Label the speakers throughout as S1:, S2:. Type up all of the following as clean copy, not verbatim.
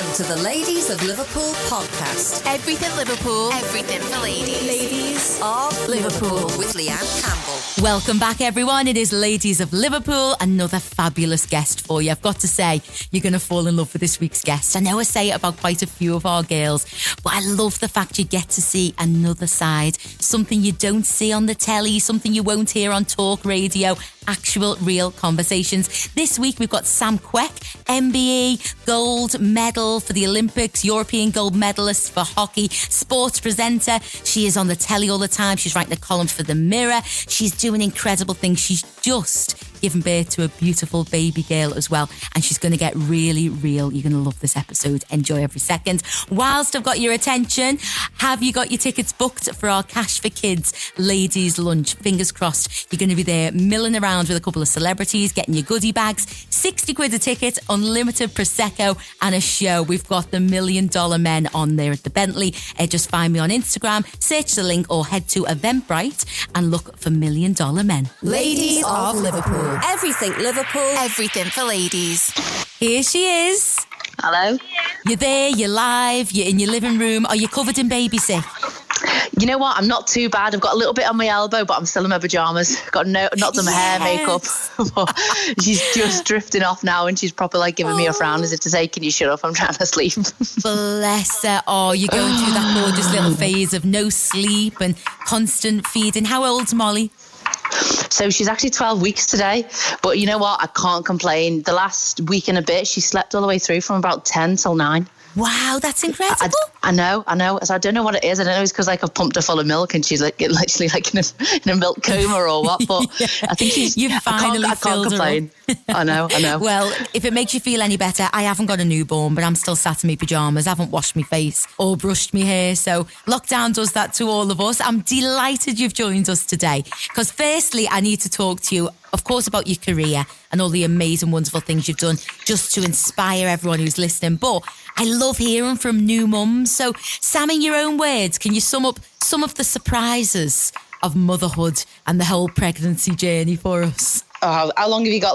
S1: Welcome to the Ladies of Liverpool podcast.
S2: Everything Liverpool, everything for ladies.
S1: Ladies of Liverpool with Leanne Campbell.
S2: Welcome back, everyone. It is Ladies of Liverpool. Another fabulous guest for you. I've got to say, you're going to fall in love with this week's guest. I know I say it about quite a few of our girls, but I love the fact you get to see another side, something you don't see on the telly, something you won't hear on talk radio, actual real conversations. This week we've got Sam Quek, MBE, gold medal for the Olympics, European gold medalist for hockey, sports presenter. She is on the telly all the time. She's writing a column for The Mirror. She's doing incredible things. She's just given birth to a beautiful baby girl as well, and she's going to get really real. You're going to love this episode. Enjoy every second. Whilst I've got your attention, have you got your tickets booked for our Cash for Kids ladies lunch? Fingers crossed you're going to be there milling around with a couple of celebrities, getting your goodie bags. 60 quid a ticket, unlimited Prosecco and a show. We've got the $1 Million Men on there at the Bentley. Just find me on Instagram, search the link or head to Eventbrite and look for $1 Million Men.
S1: Ladies of Liverpool. Everything Liverpool.
S2: Everything for ladies.
S1: Here she is.
S3: Hello.
S2: You're there, you're live, you're in your living room. Are you covered in baby sick?
S3: You know what? I'm not too bad. I've got a little bit on my elbow, but I'm still in my pajamas. Got not done my hair, makeup. She's just drifting off now, and she's probably like giving me a frown as if to say, "Can you shut up? I'm trying to sleep."
S2: Bless her. Oh, you're going through that gorgeous little phase of no sleep and constant feeding. How old's Molly?
S3: So she's actually 12 weeks today, but you know what? I can't complain. The last week and a bit, she slept all the way through from about 10 till 9.
S2: Wow, that's incredible.
S3: I know. So I don't know what it is. I don't know it's because like I've pumped her full of milk and she's like literally like in a milk coma or what. But yeah. I think
S2: You've finally
S3: I can't complain. I know.
S2: Well, if it makes you feel any better, I haven't got a newborn, but I'm still sat in my pyjamas. I haven't washed my face or brushed my hair. So lockdown does that to all of us. I'm delighted you've joined us today because firstly, I need to talk to you, of course, about your career and all the amazing, wonderful things you've done just to inspire everyone who's listening. But I love hearing from new mums. So, Sam, in your own words, can you sum up some of the surprises of motherhood and the whole pregnancy journey for us?
S3: Oh, how long have you got,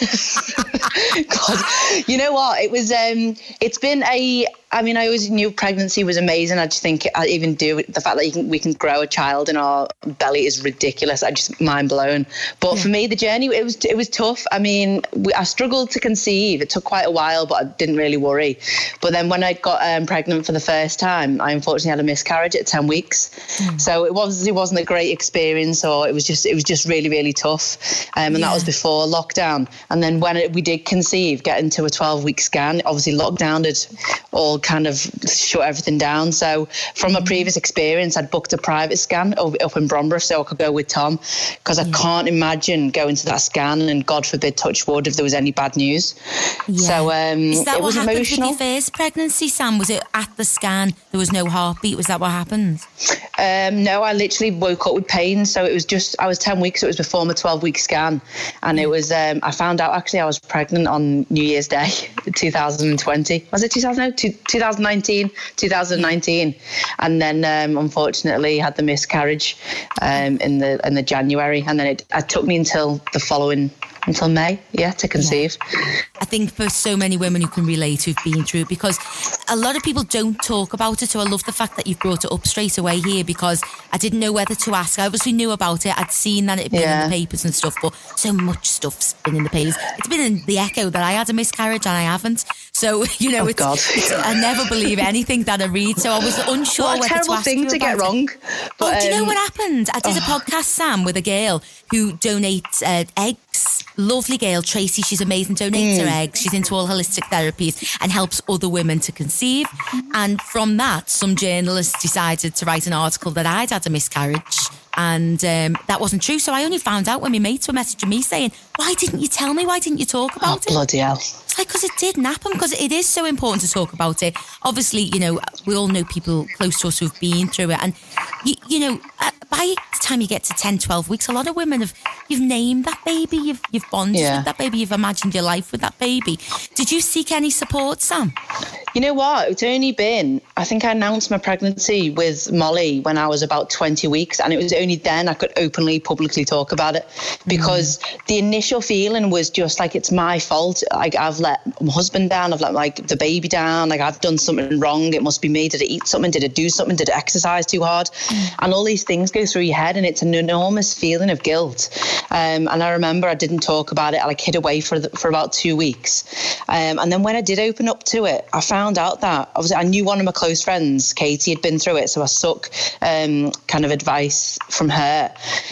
S3: Leanne? God, you know what? It was. It's been a. I mean, I always knew pregnancy was amazing. I just think I even do the fact that we can grow a child in our belly is ridiculous. I just mind blown. But for me, the journey it was tough. I mean, I struggled to conceive. It took quite a while, but I didn't really worry. But then when I got pregnant for the first time, I unfortunately had a miscarriage at 10 weeks. So it wasn't a great experience, or it was just really really tough. And that was before lockdown. And then when we did conceive, get into a 12-week scan, obviously lockdown had all kind of shut everything down. So from a previous experience, I'd booked a private scan up in Bromborough so I could go with Tom, because I can't imagine going to that scan and God forbid, touch wood, if there was any bad news. So
S2: is that
S3: it was
S2: what happened
S3: emotional.
S2: with your first pregnancy, Sam? Was it at the scan there was no heartbeat? Was that what happened?
S3: No, I literally woke up with pain. So it was just, I was 10 weeks, so it was before my 12-week scan. And it was, I found out actually I was pregnant on New Year's Day, 2020. Was it 2019? And then unfortunately had the miscarriage in the January. And then it took me until May, to conceive.
S2: I think for so many women who can relate who've been through it, because a lot of people don't talk about it. So I love the fact that you've brought it up straight away here, because I didn't know whether to ask. I obviously knew about it. I'd seen that it had been in the papers and stuff, but so much stuff's been in the papers. It's been in the Echo that I had a miscarriage and I haven't. So, I never believe anything that I read. So I was unsure whether to ask you about it.
S3: What a terrible thing to get wrong.
S2: But, do you know what happened? I did a podcast, Sam, with a girl who donates eggs. Lovely girl, Tracy. She's amazing. Donates her eggs. She's into all holistic therapies and helps other women to conceive. And from that, some journalists decided to write an article that I'd had a miscarriage. And that wasn't true. So I only found out when my mates were messaging me saying, "Why didn't you tell me? Why didn't you talk about it?"
S3: Bloody hell.
S2: It's like, because it didn't happen, because it is so important to talk about it. Obviously, we all know people close to us who've been through it. And, by the time you get to 10, 12 weeks, a lot of women you've named that baby, you've bonded with that baby, you've imagined your life with that baby. Did you seek any support, Sam?
S3: You know what? It's only been, I think I announced my pregnancy with Molly when I was about 20 weeks. And it was only then I could openly, publicly talk about it, because the initial feeling was just like, it's my fault. Like, I've let my husband down. I've let like the baby down. Like, I've done something wrong. It must be me. Did I eat something? Did I do something? Did I exercise too hard? And all these things go through your head, and it's an enormous feeling of guilt. And I remember I didn't talk about it. I like hid away for about 2 weeks. And then when I did open up to it, I found out that obviously I knew one of my close friends, Katie, had been through it. So I took kind of advice from her,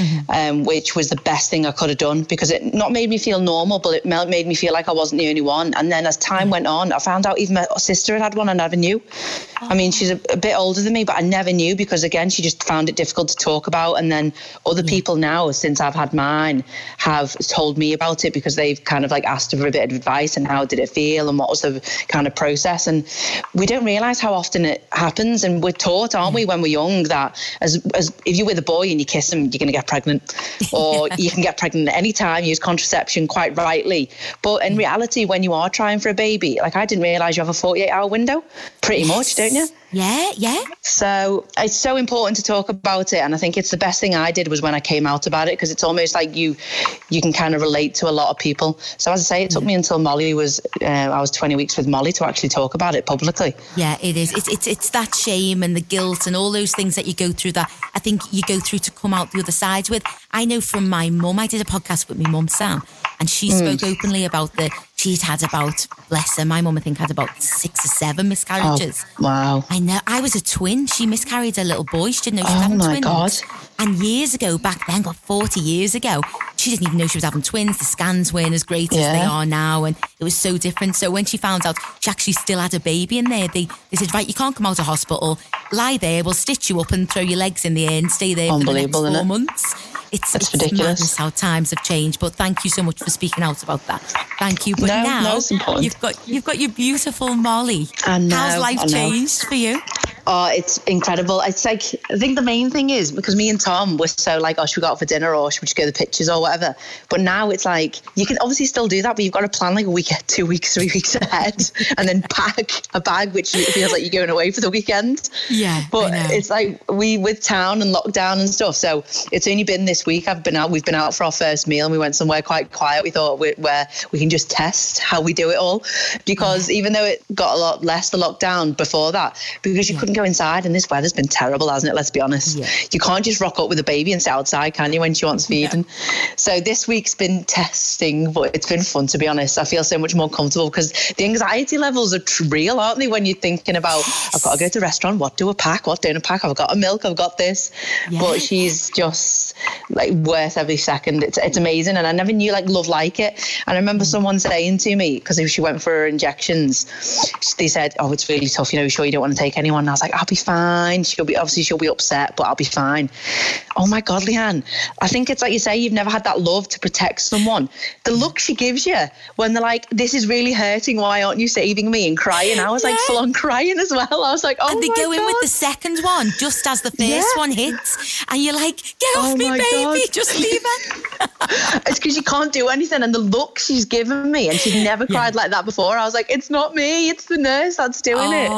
S3: which was the best thing I could have done, because it not made me feel normal, but it made me feel like I wasn't the only one. And then as time went on, I found out even my sister had one. I never knew. I mean, she's a bit older than me, but I never knew, because again, she just found it difficult to talk about. And then other people now, since I've had mine, have told me about it, because they've kind of like asked for a bit of advice and how did it feel and what was the kind of process. And we don't realise how often it happens. And we're taught, aren't we, when we're young, that as if you're with a boy and you kiss him, you're going to get pregnant, or you can get pregnant at any time, use contraception, quite rightly. But in reality, when you are trying for a baby, like, I didn't realise you have a 48-hour window, pretty much, don't you?
S2: Yeah.
S3: So it's so important to talk about it. And I think it's the best thing I did was when I came out about it, because it's almost like you can kind of relate to a lot of people. So as I say, it took me until Molly was, I was 20 weeks with Molly to actually talk about it publicly.
S2: Yeah, it is. It's that shame and the guilt and all those things that you go through that I think you go through to come out the other side with. I know from my mum, I did a podcast with my mum, Sam, and she spoke openly about she'd had about, bless her, my mum I think had about 6 or 7 miscarriages.
S3: Oh, wow.
S2: I know. I was a twin. She miscarried a little boy. She didn't know she was having twins. Oh my God. And years ago, back then, 40 years ago, she didn't even know she was having twins. The scans weren't as great as they are now, and it was so different. So when she found out she actually still had a baby in there, they said, right, you can't come out of hospital. Lie there, we'll stitch you up and throw your legs in the air and stay there for the next 4 months. It's ridiculous. Madness how times have changed. But thank you so much for speaking out about that. Thank you. But now
S3: it's important.
S2: You've got your beautiful Molly.
S3: I know.
S2: How's life changed for you?
S3: Oh, it's incredible. It's like, I think the main thing is, because me and Tom were so like, oh, should we go out for dinner, or should we just go to the pictures or whatever? But now it's like, you can obviously still do that, but you've got to plan like a week, 2 weeks, 3 weeks ahead, and then pack a bag, which feels like you're going away for the weekend. Yeah. But it's like, with town and lockdown and stuff. So it's only been this week we've been out for our first meal, and we went somewhere quite quiet. We thought where we can just test how we do it all, because even though it got a lot less, the lockdown before that, because you couldn't go inside, and this weather's been terrible, hasn't it? Let's be honest. You can't just rock up with a baby and sit outside, can you, when she wants feeding? So this week's been testing, but it's been fun, to be honest. I feel so much more comfortable, because the anxiety levels are real, aren't they, when you're thinking about, I've got to go to the restaurant, what do I pack, what don't I pack, I've got a milk, I've got this. But she's just like worth every second. It's amazing, and I never knew like love like it. And I remember someone saying to me, because she went for her injections, they said, oh, it's really tough, you sure you don't want to take anyone? And I was like, I'll be fine. She'll be upset, but I'll be fine. Oh my God, Leanne, I think it's like you say, you've never had that love to protect someone. The look she gives you when they're like, this is really hurting, why aren't you saving me, and crying. I was like full on crying as well. I was like, oh my God. And they go in
S2: with the second one just as the first one hits, and you're like, get off me, baby, God. Just leave her.
S3: It's because you can't do anything, and the look she's given me, and she's never cried like that before. I was like, it's not me, it's the nurse that's doing it.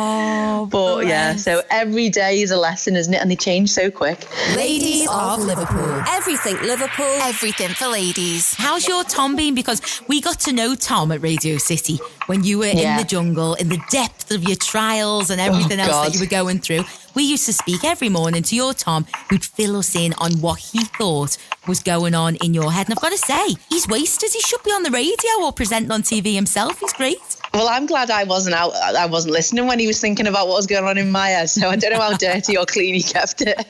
S3: But so every day is a lesson, isn't it? And they change so quick.
S1: Ladies of Liverpool. Everything Liverpool. Everything for ladies.
S2: How's your Tom been? Because we got to know Tom at Radio City when you were in the jungle, in the depth of your trials and everything else that you were going through. We used to speak every morning to your Tom, who'd fill us in on what he thought was going on in your head. And I've got to say, he's wasted. He should be on the radio or presenting on TV himself. He's great.
S3: Well, I'm glad I wasn't listening when he was thinking about what was going on in my head. So I don't know how dirty or clean he kept it.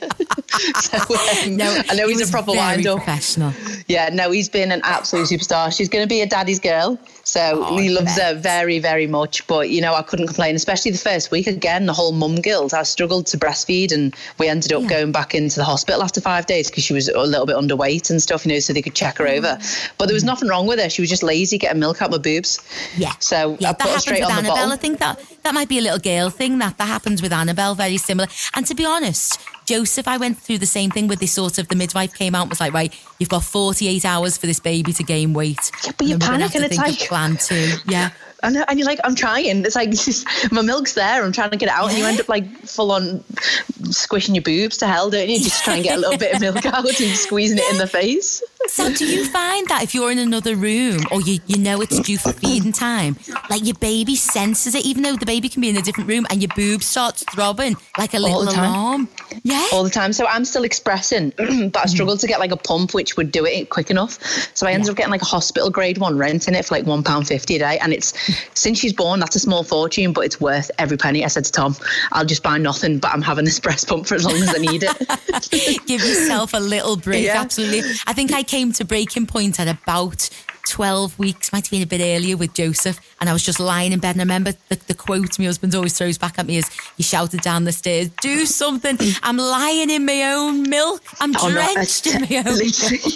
S3: I know he's a proper wind-up.
S2: Professional.
S3: Yeah, no, he's been an absolute superstar. She's going to be a daddy's girl. So he loves her very, very much. But, I couldn't complain, especially the first week. Again, the whole mum guilt. I struggled to breastfeed, and we ended up going back into the hospital after 5 days because she was a little bit underweight and stuff, so they could check her over. But there was nothing wrong with her. She was just lazy, getting milk out my boobs. Yeah. So I put her straight on the bottle.
S2: I think that might be a little girl thing. That happens with Annabelle, very similar. And to be honest, Joseph, I went through the same thing with this sort of, the midwife came out and was like, right, you've got 48 hours for this baby to gain weight.
S3: Yeah, but you panic and it's like...
S2: plan too. Yeah.
S3: And you're like, I'm trying. It's like, my milk's there. I'm trying to get it out. And you end up like full on squishing your boobs to hell, don't you? Just try and get a little bit of milk out and squeezing it in the face.
S2: So do you find that if you're in another room or you know it's due for feeding time, like your baby senses it, even though the baby can be in a different room, and your boob starts throbbing like a little alarm? Yeah.
S3: All the time. So I'm still expressing, but I struggled to get like a pump which would do it quick enough. So I ended up getting like a hospital grade one, renting it for like £1.50 a day. And it's, since she's born, that's a small fortune, but it's worth every penny. I said to Tom, I'll just buy nothing, but I'm having this breast pump for as long as I need it.
S2: Give yourself a little break. Yeah. Absolutely. I think I came to breaking point at about 12 weeks, might have been a bit earlier with Joseph, and I was just lying in bed, and I remember the quote my husband always throws back at me is, he shouted down the stairs, do something, I'm lying in my own milk, I'm drenched in my own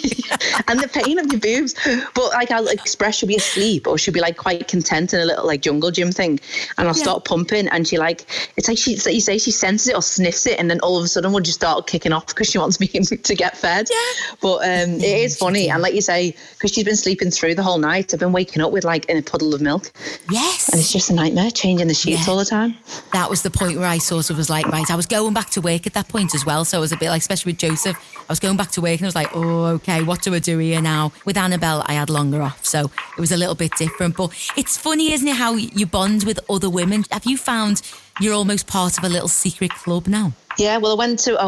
S2: milk.
S3: And the pain of your boobs, but like I'll express she'll be asleep, or she'll be like quite content in a little like jungle gym thing, and I'll start pumping, and she like, it's like it's like you say, she senses it or sniffs it, and then all of a sudden we'll just start kicking off because she wants me to get fed. But it is funny, and like you say, because she's been sleeping through the whole night, I've been waking up with like in a puddle of milk.
S2: Yes.
S3: And it's just a nightmare, changing the sheets all the time.
S2: That was the point where I sort of was like, right, I was going back to work at that point as well, so it was a bit like, especially with Joseph, I was going back to work and I was like, oh, okay, what do I do here now? With Annabelle, I had longer off, so it was a little bit different. But it's funny, isn't it, how you bond with other women? Have you found you're almost part of a little secret club now?
S3: Yeah, well, I went to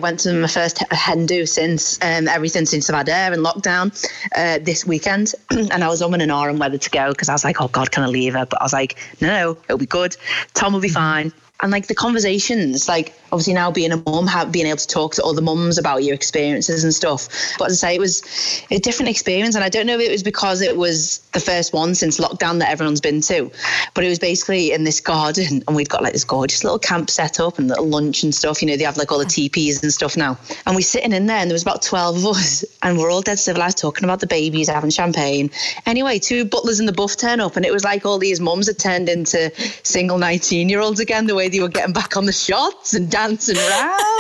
S3: my first hen do since everything since I've had air and lockdown this weekend. And I was umming and ahhing whether to go because I was like, oh God, can I leave her? But I was like, no, it'll be good. Tom will be fine. And like the conversations, like obviously now being a mum, being able to talk to other mums about your experiences and stuff. But as I say, it was a different experience. And I don't know if it was because it was the first one since lockdown that everyone's been to, but it was basically in this garden, and we've got like this gorgeous little camp set up and little lunch and stuff. You know, they have like all the teepees and stuff now. And we're sitting in there, and there was about 12 of us, and we're all dead civilized talking about the babies, having champagne. Anyway, 2 butlers in the buff turn up, and it was like all these mums had turned into single 19-year-olds again, the way they were getting back on the shots and dancing around.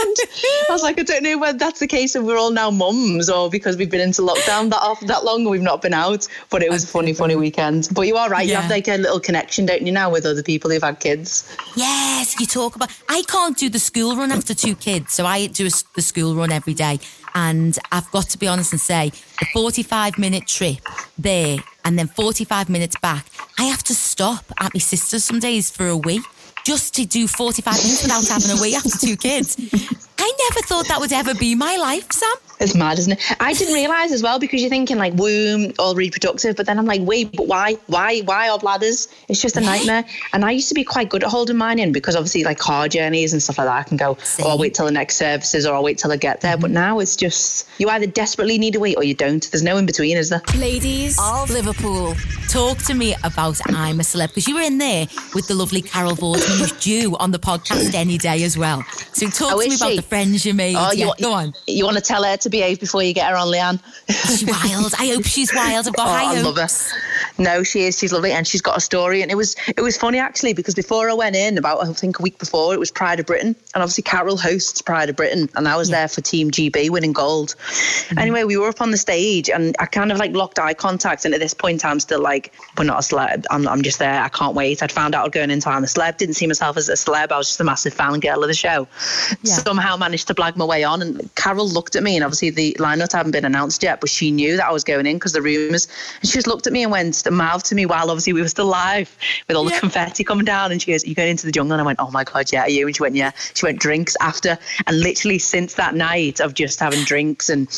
S3: I was like, I don't know whether that's the case of we're all now mums, or because we've been into lockdown that long and we've not been out. But it was a funny weekend. But you are right, you have like a little connection, don't you, now with other people who've had kids?
S2: Yes, you talk about, I can't do the school run after 2 kids, so I do the school run every day. And I've got to be honest and say, the 45-minute trip there and then 45 minutes back, I have to stop at my sister's some days for a wee, just to do 45 minutes without having a wee after 2 kids. I never thought that would ever be my life, Sam.
S3: It's mad, isn't it? I didn't realise as well, because you're thinking like womb, all reproductive, but then I'm like, wait, but why our bladders? It's just a nightmare. And I used to be quite good at holding mine in, because obviously like car journeys and stuff like that, I can go, I'll wait till the next services, or I'll wait till I get there. Mm-hmm. But now it's just, you either desperately need to wait or you don't. There's no in between, is there?
S1: Ladies of Liverpool.
S2: Talk to me about I'm a Celeb, because you were in there with the lovely Carol Vorderman, who's due on the podcast any day as well. So talk to me about the friends you made. Oh, go on.
S3: You want to tell her to behave before you get her on, Leanne?
S2: She's wild. I hope she's wild. I've got high hopes.
S3: I love her. No, she is. She's lovely, and she's got a story. And it was funny actually, because before I went in, about I think a week before, it was Pride of Britain, and obviously Carol hosts Pride of Britain, and I was there for Team GB winning gold. Mm-hmm. Anyway, we were up on the stage, and I kind of like locked eye contact, and at this point I'm still like, we're not a celeb. I'm just there. I can't wait. I'd found out I was going into I'm a Celeb. Didn't see myself as a celeb. I was just a massive fan girl of the show. Yeah. Somehow managed to blag my way on, and Carol looked at me, and obviously the lineup hadn't been announced yet, but she knew that I was going in because the rumours, and she just looked at me and went, mouthed to me while obviously we were still live with all the confetti coming down, and she goes, are you going into the jungle? And I went, oh my God, yeah, are you? And she went, yeah. She went, drinks after. And literally since that night of just having drinks, and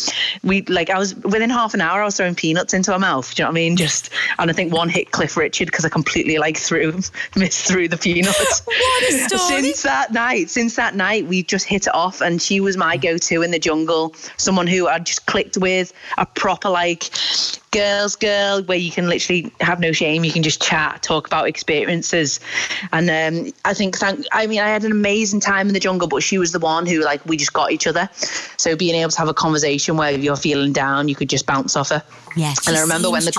S3: I was within half an hour I was throwing peanuts into her mouth, do you know what I mean? And I think one hit Cliff Richard because I completely missed through the peanuts.
S2: What a story.
S3: Since that night we just hit it off, and she was my go-to in the jungle, someone who I just clicked with, a proper like girl where you can literally have no shame, you can just chat, talk about experiences. And I had an amazing time in the jungle, but she was the one who like we just got each other, so being able to have a conversation where if you're feeling down you could just bounce off her.
S2: Yeah,
S3: and I remember when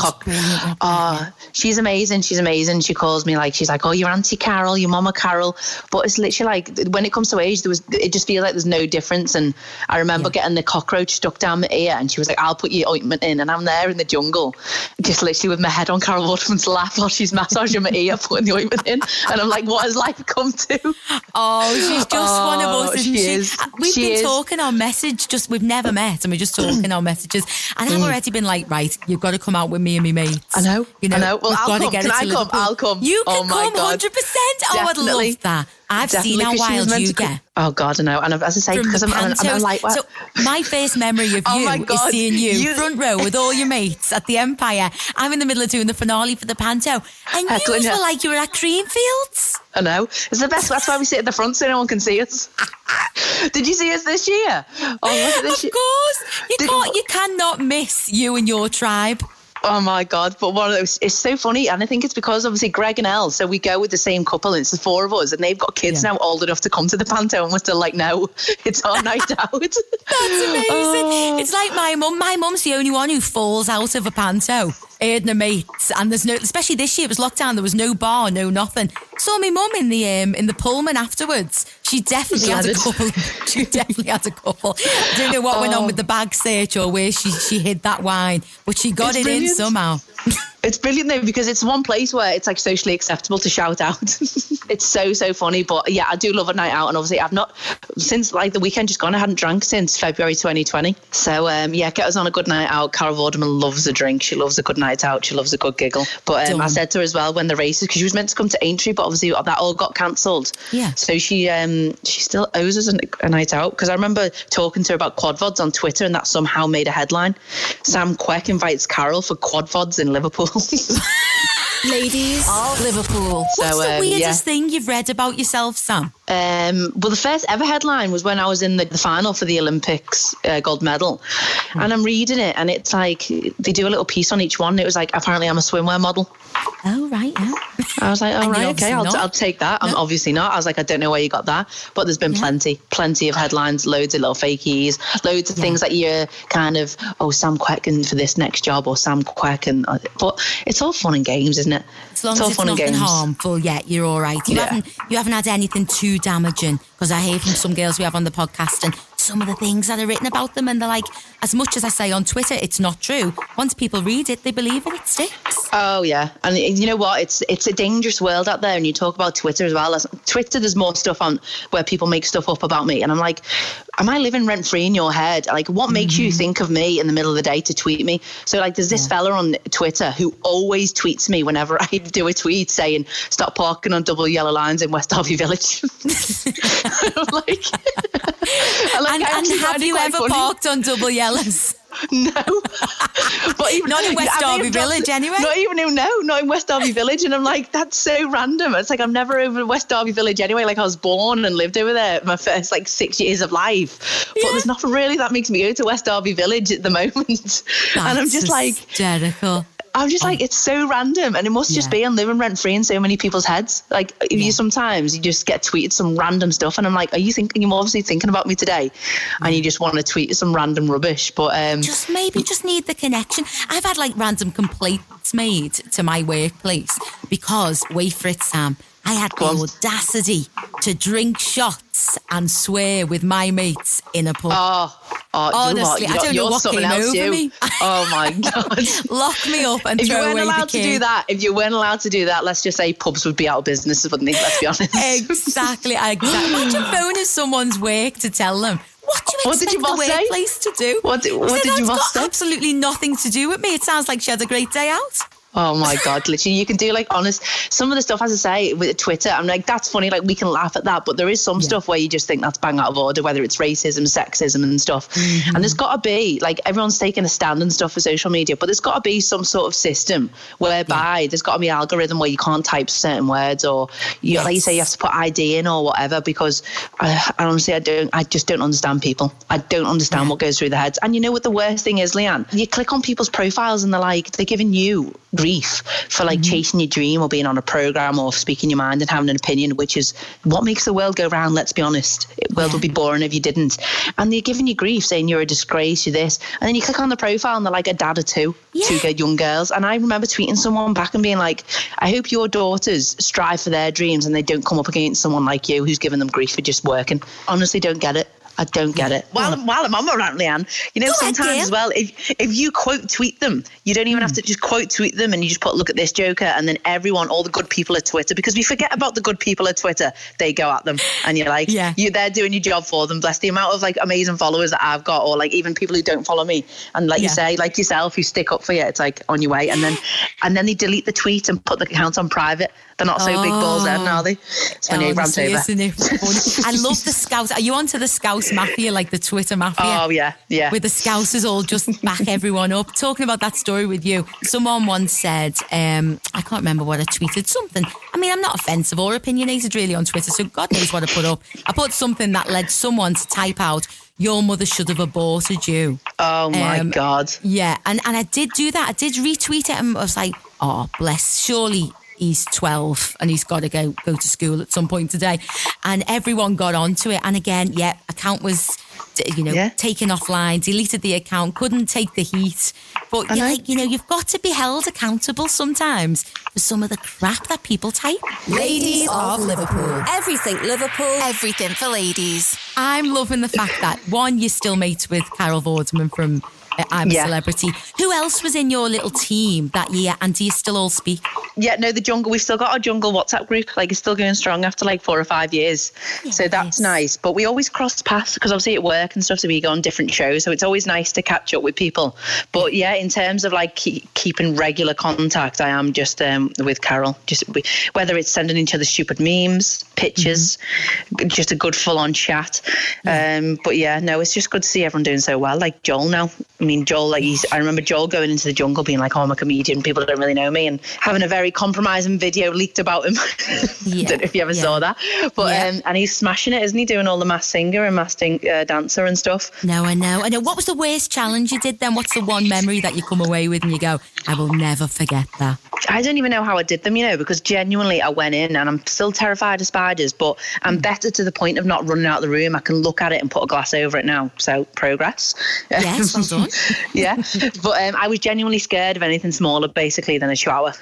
S3: she's amazing. She calls me like, she's like, oh, your Auntie Carol, your Mama Carol. But it's literally like, when it comes to age, it just feels like there's no difference. And I remember getting the cockroach stuck down my ear, and she was like, I'll put your ointment in. And I'm there in the jungle jungle, just literally with my head on Carol Vorderman's lap while she's massaging my ear, putting the ointment in. And I'm like, what has life come to?
S2: Oh, she's just one of us, isn't she?
S3: Is.
S2: We've been talking on message, we've never met, and we're just talking on messages. And I've already been like, right, you've got to come out with me and my mates.
S3: I know. Well, I'll come.
S2: Can I come?
S3: I'll come.
S2: You can come,
S3: God.
S2: 100%. Oh, I'd love that. I've seen how wild you get.
S3: Oh God, I know. And as I say,
S2: from
S3: because I'm like, what?
S2: So my first memory of you is seeing you front row with all your mates at the Empire. I'm in the middle of doing the finale for the Panto, and you were like you were at Creamfields.
S3: I know. It's the best. That's why we sit at the front so no one can see us. Did you see us this year?
S2: Oh, was it this year? Of course. You cannot miss you and your tribe.
S3: Oh my God, but one of those, it's so funny. And I think it's because obviously Greg and Elle, so we go with the same couple and it's the four of us and they've got kids now old enough to come to the Panto and we're still like, no, it's our night out.
S2: That's amazing. It's like my mum. My mum's the only one who falls out of a Panto. And her mates, and there's no, especially this year, it was lockdown, there was no bar, no nothing. Saw my mum in the Pullman afterwards. She definitely had a couple. I don't know what went on with the bag search or where she hid that wine, but she got it in somehow.
S3: It's brilliant though, because it's one place where it's like socially acceptable to shout out. It's so funny. But yeah, I do love a night out. And obviously I've not, since like the weekend just gone, I hadn't drank since February 2020. So yeah, get us on a good night out. Carol Vorderman loves a drink. She loves a good night out. She loves a good giggle. But I said to her as well when the races, because she was meant to come to Aintree, but obviously that all got cancelled. Yeah. So she still owes us a night out. Because I remember talking to her about quad vods on Twitter and that somehow made a headline. Sam Quek invites Carol for quad vods in Liverpool.
S1: Ladies of Liverpool.
S2: What's the weirdest thing you've read about yourself, Sam?
S3: Well, the first ever headline was when I was in the final for the Olympics gold medal. And I'm reading it and it's like they do a little piece on each one. It was like, apparently I'm a swimwear model.
S2: Oh, right, yeah.
S3: I was like, oh, right, okay, I'll take that. I'm obviously not. I was like, I don't know where you got that. But there's been plenty of headlines, loads of little fakeys, loads of things that you're kind of, Sam Quek for this next job or Sam Quek. But it's all fun and games, isn't it?
S2: As long as it's nothing harmful, you're all right. You haven't had anything too damaging, because I hear from some girls we have on the podcast and some of the things that are written about them and they're like, as much as I say on Twitter it's not true, once people read it they believe it sticks.
S3: Oh yeah, and you know what, it's a dangerous world out there. And you talk about Twitter as well. Twitter, there's more stuff on where people make stuff up about me and I'm like, am I living rent free in your head? Like, what makes you think of me in the middle of the day to tweet me? So like there's this fella on Twitter who always tweets me whenever I do a tweet saying stop parking on double yellow lines in West Derby Village.
S2: And have you ever parked on double yellows?
S3: No, but even
S2: not in West Derby Village anyway.
S3: Not in West Derby Village. And I'm like, that's so random. It's like I'm never over West Derby Village anyway. Like I was born and lived over there my first 6 years of life. But there's nothing really that makes me go to West Derby Village at the moment. And I'm just like
S2: hysterical.
S3: I'm just like, it's so random, and it must just be on living rent free in so many people's heads. Like you sometimes you just get tweeted some random stuff, and I'm like, you're obviously thinking about me today, and you just want to tweet some random rubbish. But
S2: just need the connection. I've had random complaints made to my workplace because, wait for it, Sam, I had the audacity to drink shots and swear with my mates in a pub. Honestly, I don't know what came over me.
S3: Oh my God.
S2: Lock me up and throw away the key.
S3: If you weren't allowed to do that, let's just say pubs would be out of business, wouldn't they? Let's be honest.
S2: Exactly. Imagine phoning someone's work to tell them, what do you expect the workplace to do?
S3: What did your boss say?
S2: That's got absolutely nothing to do with me. It sounds like she had a great day out.
S3: Oh my God, literally, you can do honest, some of the stuff, as I say, with Twitter, I'm like, that's funny, we can laugh at that, but there is some stuff where you just think that's bang out of order, whether it's racism, sexism and stuff. And there's got to be, everyone's taking a stand and stuff for social media, but there's got to be some sort of system whereby there's got to be an algorithm where you can't type certain words, or like you say, you have to put ID in or whatever, because I honestly, I just don't understand people. I don't understand what goes through their heads. And you know what the worst thing is, Leanne? You click on people's profiles and they're giving you grief for chasing your dream or being on a program or speaking your mind and having an opinion, which is what makes the world go round. Let's be honest, the world would be boring if you didn't. And they're giving you grief, saying you're a disgrace, you're this, and then you click on the profile and they're like a dad of two young girls. And I remember tweeting someone back and being like, I hope your daughters strive for their dreams and they don't come up against someone like you who's giving them grief for just working. Honestly, don't get it. I don't get it. While I'm on my rant, Leanne, you know, sometimes as well, if you quote tweet them, you don't even have to just quote tweet them and you just put, look at this joker, and then all the good people at Twitter, because we forget about the good people at Twitter, they go at them and you're like, they're doing your job for them. Bless the amount of like amazing followers that I've got, or like even people who don't follow me. And like you say, like yourself, who stick up for you, it's like on your way. And then they delete the tweet and put the account on private. They're not so big balls then, are they? It's when you rant over.
S2: I love the Scouse. Are you onto the Scouse Mafia, like the Twitter Mafia?
S3: Oh, yeah.
S2: With the Scousers all just back everyone up. Talking about that story with you, someone once said, I can't remember what I tweeted, something. I mean, I'm not offensive or opinionated really on Twitter, so God knows what I put up. I put something that led someone to type out, your mother should have aborted you.
S3: Oh, my God.
S2: Yeah, and I did do that. I did retweet it and I was like, oh, bless, surely he's 12 and he's got to go to school at some point today. And everyone got onto it. And again, account was, taken offline, deleted the account, couldn't take the heat. But you've got to be held accountable sometimes for some of the crap that people type.
S1: Ladies of Liverpool. Everything Liverpool. Everything for ladies.
S2: I'm loving the fact that, one, you're still mates with Carol Vorderman from I'm a Celebrity. Who else was in your little team that year, and do you still all speak?
S3: Yeah, no, the Jungle, we've still got our Jungle WhatsApp group, like it's still going strong after like 4 or 5 years. Yes. So that's nice. But we always cross paths because obviously at work and stuff, so we go on different shows. So it's always nice to catch up with people. But yeah, in terms of like keeping regular contact, I am just with Carol. Just whether it's sending each other stupid memes, pictures, just a good full-on chat. But yeah, no, it's just good to see everyone doing so well. Like Joel now. I mean, Joel, I remember Joel going into the Jungle being like, oh, I'm a comedian, people don't really know me, and having a very compromising video leaked about him. I don't know if you ever saw that. But and he's smashing it, isn't he? Doing all the Masked Singer and Masked Dancer and stuff.
S2: No, I know. What was the worst challenge you did then? What's the one memory that you come away with and you go, I will never forget that?
S3: I don't even know how I did them, because genuinely I went in and I'm still terrified of spiders, but I'm better to the point of not running out of the room. I can look at it and put a glass over it now. So progress.
S2: Yes, well done.
S3: Yeah. But I was genuinely scared of anything smaller, basically, than a chihuahua.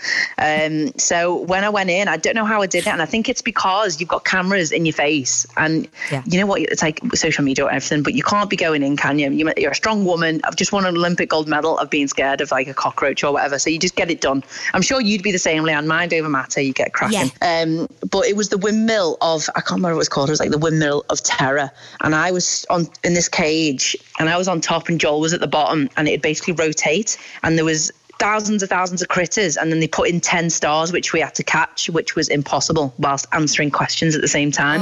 S3: So when I went in, I don't know how I did it. And I think it's because you've got cameras in your face. And you know what? It's like social media or everything, but you can't be going in, can you? You're a strong woman. I've just won an Olympic gold medal of being scared of like a cockroach or whatever. So you just get it done. I'm sure you'd be the same, Leanne. Mind over matter. You get cracking. Yeah. But it was the windmill of, I can't remember what it was called. It was like the windmill of terror. And I was in this cage and I was on top and Joel was at the bottom, and it'd basically rotate, and there was thousands of critters, and then they put in 10 stars which we had to catch, which was impossible whilst answering questions at the same time.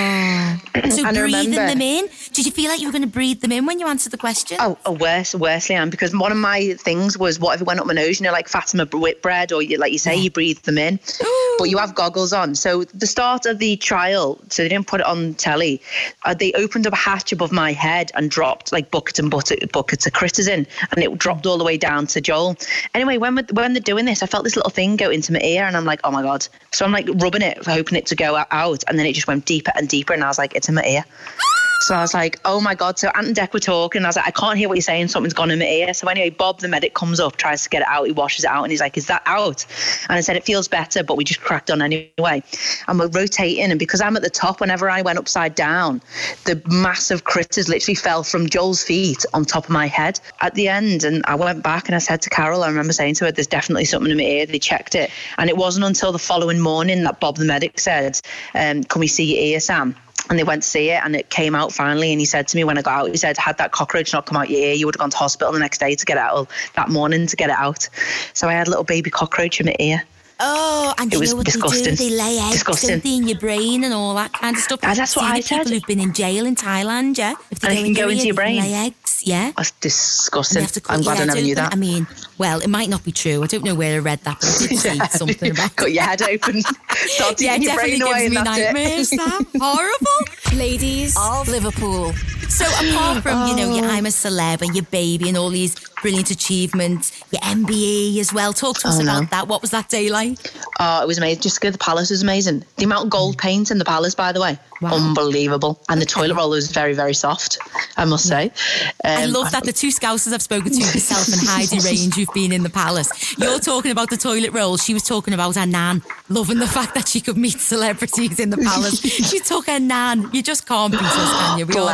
S2: So breathing them in? Did you feel like you were going to breathe them in when you answered the question?
S3: Oh, worse, Leanne, because one of my things was, what if it went up my nose, like Fatima Whitbread, or like you say, you breathe them in. But you have goggles on. So the start of the trial, so they didn't put it on telly, they opened up a hatch above my head and dropped like buckets of critters in, and it dropped all the way down to Joel. Anyway, when they're doing this, I felt this little thing go into my ear, and I'm like, oh my God. So I'm like rubbing it, hoping it to go out, and then it just went deeper and deeper, and I was like, it's in my ear. So I was like, oh my God. So Ant and Dec were talking, and I was like, I can't hear what you're saying, something's gone in my ear. So anyway, Bob, the medic, comes up, tries to get it out, he washes it out, and he's like, is that out? And I said, it feels better, but we just cracked on anyway. And we're rotating, and because I'm at the top, whenever I went upside down, the massive critters literally fell from Joel's feet on top of my head at the end. And I went back and I said to Carol, I remember saying to her, there's definitely something in my ear. They checked it, and it wasn't until the following morning that Bob the medic said, can we see your ear, Sam? And they went to see it, and it came out finally. And he said to me when I got out, he said, had that cockroach not come out your ear, you would have gone to hospital the next day to get it out, that morning to get it out. So I had a little baby cockroach in my ear.
S2: Oh, and
S3: it was
S2: what
S3: disgusting.
S2: They do? They lay eggs, don't they, in your brain and all that kind of stuff.
S3: That's what I said.
S2: People who've been in jail in Thailand, if they
S3: can go into your brain.
S2: Lay eggs,
S3: That's disgusting. I'm glad I never knew that.
S2: I mean, well, it might not be true. I don't know where I read that, but I did see something about it.
S3: Cut your head open, start eating your brain away, and that's
S2: nightmares, Sam. Horrible.
S1: Ladies of Liverpool.
S2: So apart from, your I'm a Celeb and your baby and all these brilliant achievements, your MBE as well, talk to us about that. What was that day like?
S3: Oh, it was amazing. Just to go to the palace was amazing. The amount of gold paint in the palace, by the way, unbelievable. And the toilet roller was very, very soft, I must say.
S2: I love that the two Scousers I've spoken to, yourself and Heidi Range, who've been in the palace. You're talking about the toilet roll. She was talking about her nan, loving the fact that she could meet celebrities in the palace. She took her nan. You just can't beat us, can you?
S3: Bless her.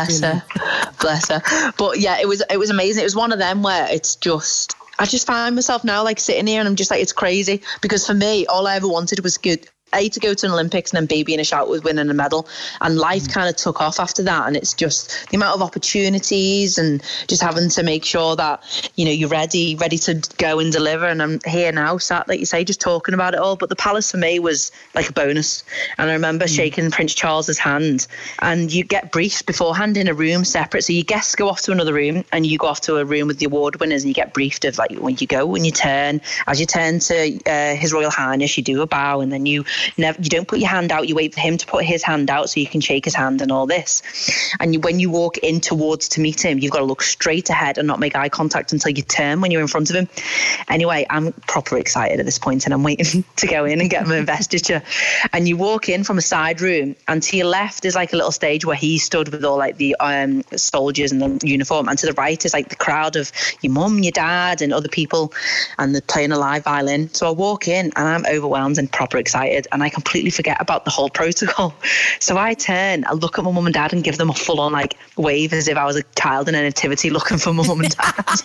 S3: Bless her. But yeah, it was amazing. It was one of them where it's just, I just find myself now like sitting here and I'm just like, it's crazy, because for me, all I ever wanted was good. A, to go to an Olympics, and then B, being a shout with winning a medal. And life kind of took off after that. And it's just the amount of opportunities and just having to make sure that, you know, you're ready to go and deliver. And I'm here now, sat, like you say, just talking about it all. But the Palace for me was like a bonus. And I remember shaking Prince Charles's hand, and you get briefed beforehand in a room separate. So your guests go off to another room and you go off to a room with the award winners, and you get briefed of like when you turn to His Royal Highness, you do a bow, and then you don't put your hand out, you wait for him to put his hand out so you can shake his hand and all this. And when you walk in towards to meet him, you've got to look straight ahead and not make eye contact until you turn when you're in front of him. Anyway, I'm proper excited at this point, and I'm waiting to go in and get my investiture. And you walk in from a side room, and to your left is like a little stage where he stood with all like the soldiers in the uniform, and to the right is like the crowd of your mum, your dad and other people, and they're playing a live violin. So I walk in and I'm overwhelmed and proper excited, and I completely forget about the whole protocol. So I turn, I look at my mum and dad and give them a full-on like wave as if I was a child in a nativity looking for my mum and dad.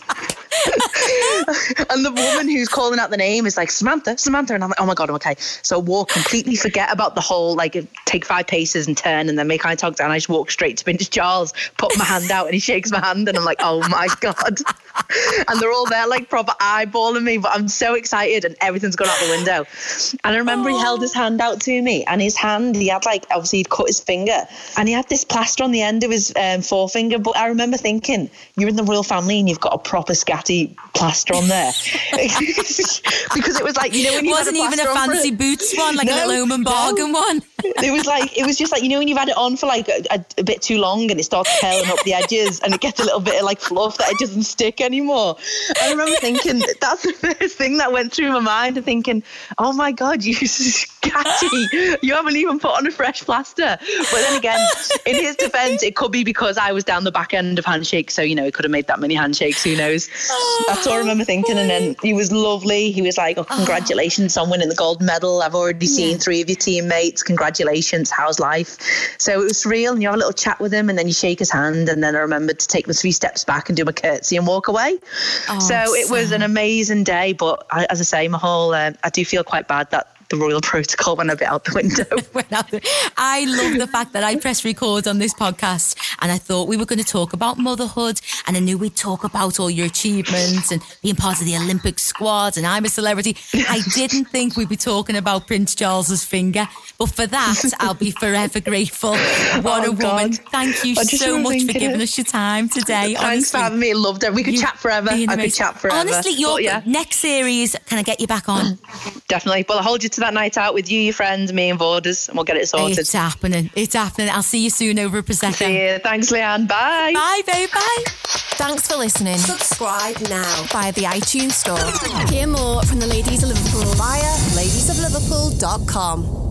S3: And the woman who's calling out the name is like, Samantha, and I'm like, oh my God, I'm okay. So I walk, completely forget about the whole like take 5 paces and turn and then make eye contact, and I just walk straight to Prince Charles, put my hand out, and he shakes my hand, and I'm like, oh my God. And they're all there like proper eyeballing me, but I'm so excited and everything's gone out the window. And I remember he held his hand out to me, and his hand, he had like, obviously he'd cut his finger, and he had this plaster on the end of his forefinger. But I remember thinking, you're in the royal family and you've got a proper scatty plaster on there. Because it was like, you know, when you
S2: wasn't even a fancy boots one, like a little home and bargain one.
S3: It was just like, you know, when you've had it on for like a bit too long and it starts curling up the edges and it gets a little bit of like fluff that it doesn't stick anymore. I remember thinking, that's the first thing that went through my mind, and thinking, oh my God, you scatty, you haven't even put on a fresh plaster. But then again, in his defense, it could be because I was down the back end of handshakes, so, you know, he could have made that many handshakes, who knows. That's what I remember thinking. And then he was lovely. He was like, oh, congratulations on winning the gold medal. I've already seen 3 of your teammates. Congratulations. How's life? So it was real. And you have a little chat with him, and then you shake his hand. And then I remembered to take the 3 steps back and do my curtsy and walk away. So it was an amazing day. But as I say, my whole, I do feel quite bad that the royal protocol went a bit out the window.
S2: I love the fact that I pressed record on this podcast, and I thought we were going to talk about motherhood, and I knew we'd talk about all your achievements and being part of the Olympic squad, and I'm a celebrity. I didn't think we'd be talking about Prince Charles's finger, but for that, I'll be forever grateful. What a woman. Thank you so much for giving us your time today.
S3: Thanks for having me. I loved it. We could chat forever. I could chat forever.
S2: Honestly, your next series, can I get you back on?
S3: Definitely. Well, I'll hold you to that night out with you, your friends, me and Vorders, and we'll get it sorted.
S2: It's happening. I'll see you soon over a Prosecco.
S3: See you. Thanks, Leanne. Bye.
S2: Bye, babe. Bye.
S1: Thanks for listening. Subscribe now via the iTunes store.
S4: Hear more from the Ladies of Liverpool
S1: via ladiesofliverpool.com.